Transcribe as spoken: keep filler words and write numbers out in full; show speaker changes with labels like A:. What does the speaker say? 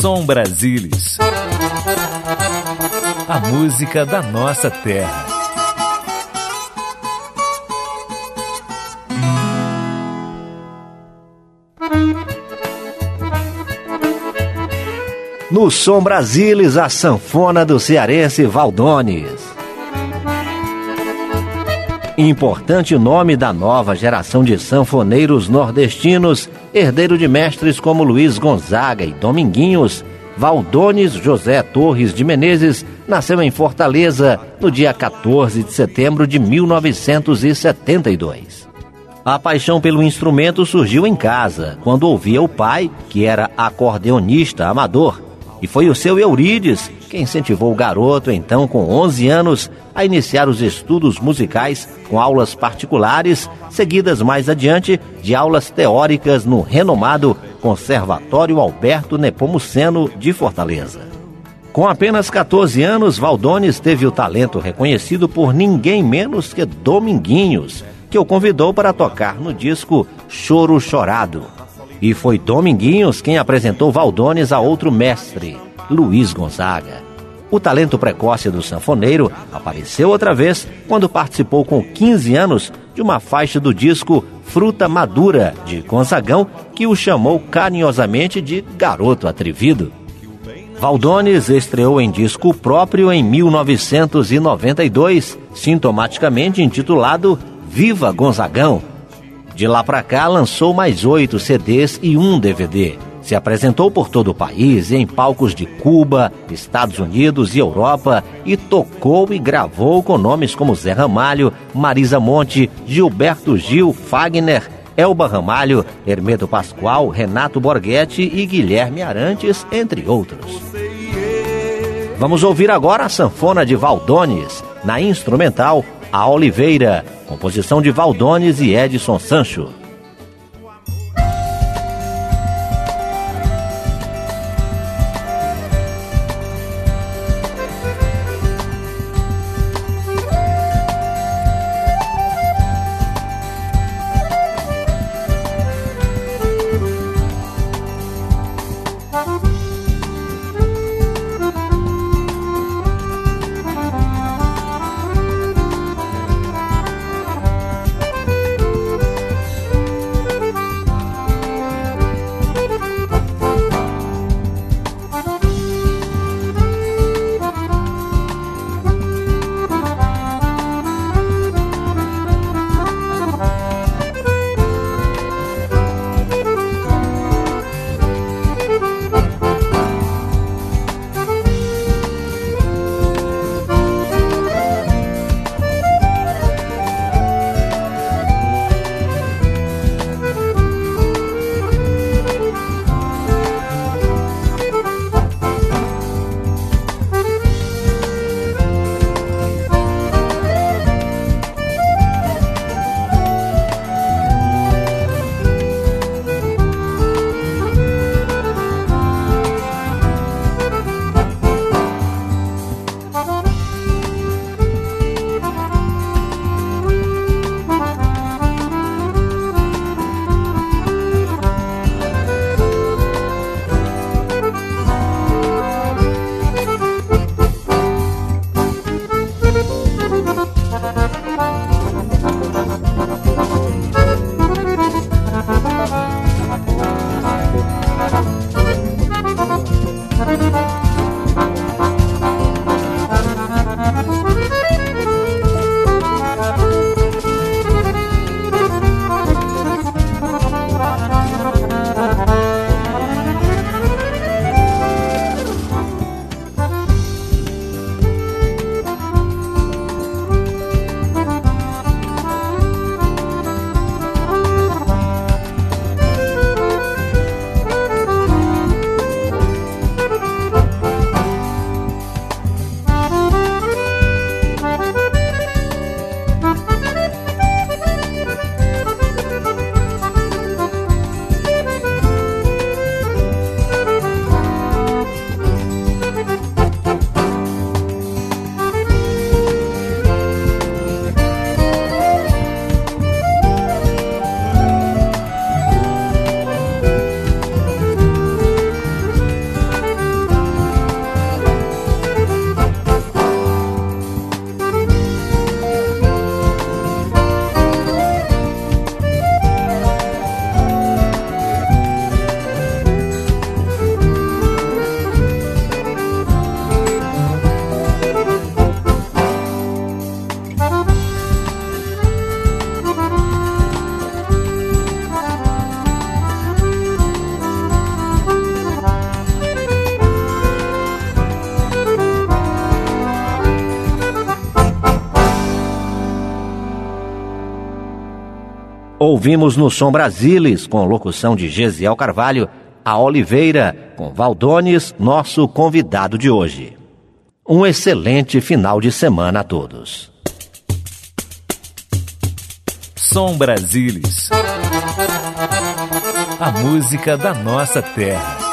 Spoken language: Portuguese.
A: Som Brasilis. A música da nossa terra.
B: No Som Brasilis, a sanfona do cearense Valdones. Importante nome da nova geração de sanfoneiros nordestinos, herdeiro de mestres como Luiz Gonzaga e Dominguinhos, Valdones José Torres de Menezes nasceu em Fortaleza no dia quatorze de setembro de mil novecentos e setenta e dois. A paixão pelo instrumento surgiu em casa, quando ouvia o pai, que era acordeonista amador, e foi o seu Eurídice que incentivou o garoto, então com onze anos, a iniciar os estudos musicais com aulas particulares, seguidas mais adiante de aulas teóricas no renomado Conservatório Alberto Nepomuceno de Fortaleza. Com apenas quatorze anos, Valdones teve o talento reconhecido por ninguém menos que Dominguinhos, que o convidou para tocar no disco Choro Chorado. E foi Dominguinhos quem apresentou Valdones a outro mestre, Luiz Gonzaga. O talento precoce do sanfoneiro apareceu outra vez quando participou com quinze anos de uma faixa do disco Fruta Madura, de Gonzagão, que o chamou carinhosamente de Garoto Atrevido. Valdones estreou em disco próprio em mil novecentos e noventa e dois, sintomaticamente intitulado Viva Gonzagão. De lá pra cá lançou mais oito C Ds e um D V D. Se apresentou por todo o país, em palcos de Cuba, Estados Unidos e Europa, e tocou e gravou com nomes como Zé Ramalho, Marisa Monte, Gilberto Gil, Fagner, Elba Ramalho, Hermeto Pascoal, Renato Borghetti e Guilherme Arantes, entre outros. Vamos ouvir agora a sanfona de Valdones, na instrumental A Oliveira, composição de Valdones e Edson Sancho. ouvimos no Som Brasilis, com locução de Gesiel Carvalho, a Oliveira, com Valdones, nosso convidado de hoje. Um excelente final de semana a todos.
A: Som Brasilis. A música da nossa terra.